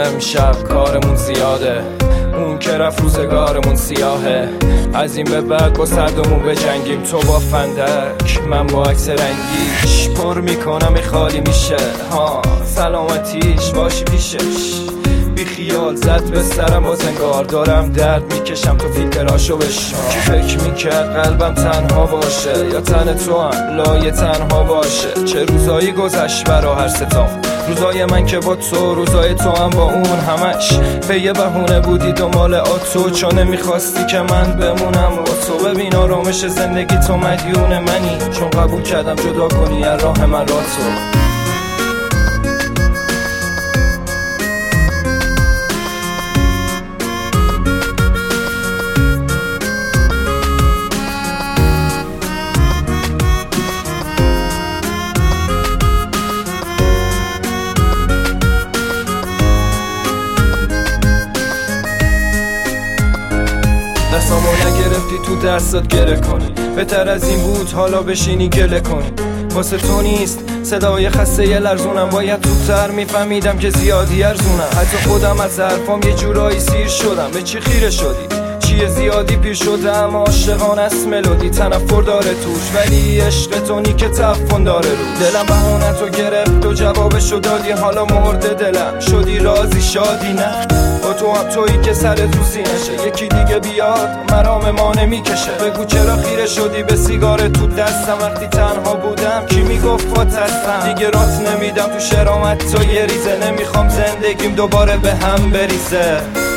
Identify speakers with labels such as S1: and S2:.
S1: امشب کارمون زیاده، اون که رفت روزگارمون سیاهه. از این به بعد با صدمون بجنگیم، تو با فندک من با عکس رنگیش. پر میکنم این خالی میشه ها، سلامتیش باشی پیشش. بی خیال زد به سرم باز انگار دارم درد میکشم، تو فیلتراشو بشم. کی فکر میکرد قلبم تنها باشه، یا تن تو هم لایه تنها باشه. چه روزایی گذشت برا هر ستام، روزای من که با تو، روزای تو هم با اون. همش به یه بهونه بودی دنبال آتو، چون نمیخواستی که من بمونم با تو. ببین آرامش زندگی تو مدیون منی، چون قبول کردم جدا کنی از راه من را تو. دستامو نگرفتی تو درست گره کنی، بهتر از این بود حالا بشینی گله کنی. واسه تو نیست صدای خسته یه لرزونم، باید زودتر میفهمیدم که زیادی ارزونم. حتی خودم از حرفام یه جورایی سیر شدم. به چی خیره شدی؟ چیه زیادی پیر شدم، عاشقان است ملودی تنفر داره توش، ولی عشق تو نی که تفن داره رو. دلم بهونه تو گرفت و جوابشو دادی، حالا مرده دلم شدی رازی شادی نه. با تو هم تویی که سر تو سینشه، یکی دیگه بیاد مرام ما نمیکشه. بگو چرا خیره شدی به سیگار تو دستم، وقتی تنها بودم کی میگفت فاتستم. دیگه رات نمیدم تو شرامت تو یه ریزه، نمیخوام زندگیم دوباره به هم بریزه.